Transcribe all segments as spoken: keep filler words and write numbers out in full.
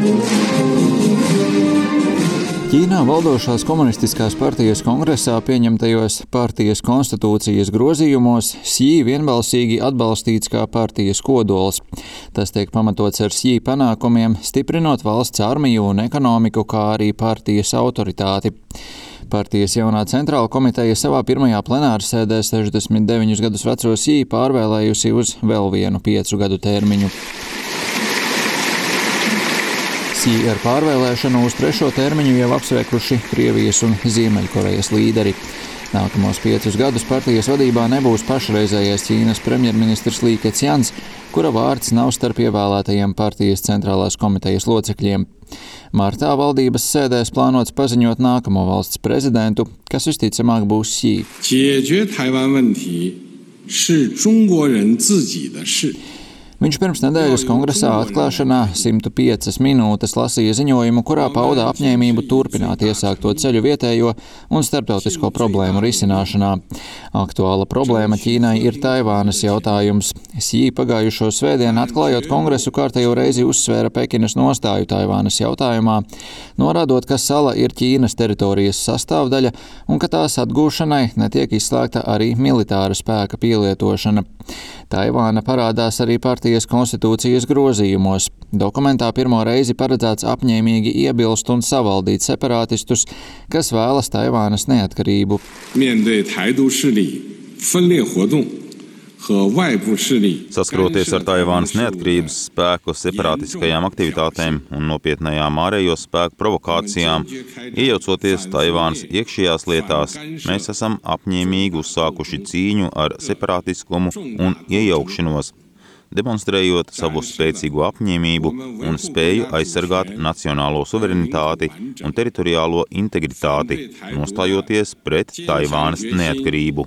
Ķīnā valdošās komunistiskās partijas kongresā pieņemtajos partijas konstitūcijas grozījumos Sī vienbalsīgi atbalstīts kā partijas kodols. Tas tiek pamatots ar Sī panākumiem, stiprinot valsts armiju un ekonomiku, kā arī partijas autoritāti. Partijas jaunā centrāla komiteja savā pirmajā plenārsēdē sešdesmit deviņus gadus veco Sī pārvēlējusi uz vēl vienu piecu gadu termiņu. Sī ar pārvēlēšanu uz trešo termiņu jau apsveikuši Krievijas un Ziemeļkorejas līderi. Nākamos piecus gadus partijas vadībā nebūs pašreizējais Ķīnas premjerministrs Lī Kecjans, kura vārds nav starp ievēlētajiem partijas centrālās komitejas locekļiem. Martā valdības sēdēs plānots paziņot nākamo valsts prezidentu, kas visticamāk būs Sī. Viņš pirms nedēļas kongresā atklāšanā simtu piecas minūtes lasīja ziņojumu, kurā pauda apņēmību turpināt iesākto ceļu vietējo un starptautisko problēmu risināšanā. Aktuāla problēma Ķīnai ir Taivānas jautājums. Sī pagājušo svētdienu atklājot kongresu kārtējo reizi uzsvēra Pekinas nostāju Taivānas jautājumā, norādot, ka sala ir Ķīnas teritorijas sastāvdaļa un ka tās atgūšanai netiek izslēgta arī militāra spēka pielietošana. Taivāna parādās arī partijas konstitūcijas grozījumos. Dokumentā pirmo reizi paredzēts apņēmīgi iebilst un savaldīt separātistus, kas vēlas Taivānas neatkarību. Saskaroties ar Taivānas neatkarības spēku separātiskajām aktivitātēm un nopietnējām ārējo spēku provokācijām, iejaucoties Taivānas iekšējās lietās, mēs esam apņēmīgi uzsākuši cīņu ar separātiskumu un iejaukšanos, demonstrējot savu spēcīgo apņēmību un spēju aizsargāt nacionālo suverenitāti un teritoriālo integritāti, nostājoties pret Taivānas neatkarību.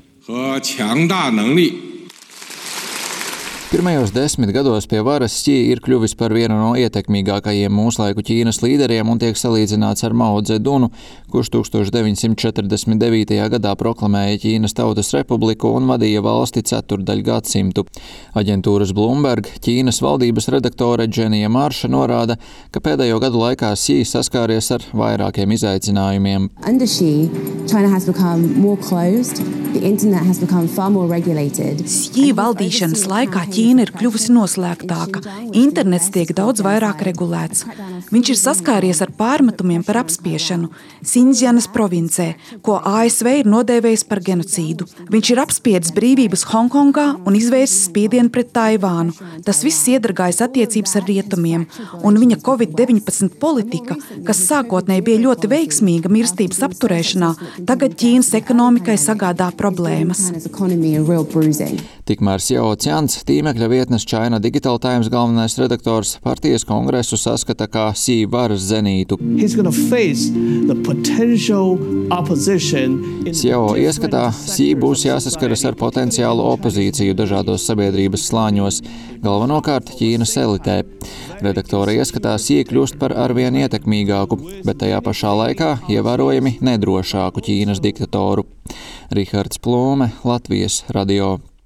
Pirmajos desmit gados pie varas Sī ir kļuvis par vienu no ietekmīgākajiem mūslaiku Ķīnas līderiem un tiek salīdzināts ar Mao Dzedunu, kurš tūkstoš deviņsimt četrdesmit devītajā gadā proklamēja Ķīnas Tautas Republiku un vadīja valsti ceturdaļ gadsimtu. Aģentūras Bloomberg Ķīnas valdības redaktore Dženija Marša norāda, ka pēdējo gadu laikā Sī saskāries ar vairākiem izaicinājumiem. Under Xi, China has become more closed. The internet has become far more regulated. Sī valdīšanas laikā Ķīna ir kļuvusi noslēgtāka, internets tiek daudz vairāk regulēts. Viņš ir saskāries ar pārmetumiem par apspiešanu Sindzjanas provincē, ko A S V ir nodēvējis par genocīdu. Viņš ir apspiedis brīvības Hongkongā un izvērsis spiedienu pret Taivānu. Tas viss iedragājas attiecības ar rietumiem, un viņa covid deviņpadsmit politika, kas sākotnēji bija ļoti veiksmīga mirstības apturēšanā, tagad Ķīnas ekonomikai sagādā problēmas. Tikmēr Sjao Cians, tīmekļa vietnes China Digital Times galvenais redaktors, partijas kongresu saskata kā Sī varas zenītu. Sjao ieskatā Sī būs jāsaskaras ar potenciālu opozīciju dažādos sabiedrības slāņos, galvenokārt Ķīnas elitē. Redaktore ieskatā Sī kļūst par arvien ietekmīgāku, bet tajā pašā laikā ievērojami nedrošāku Ķīnas diktatoru. Rihards Plūme, Latvijas radio.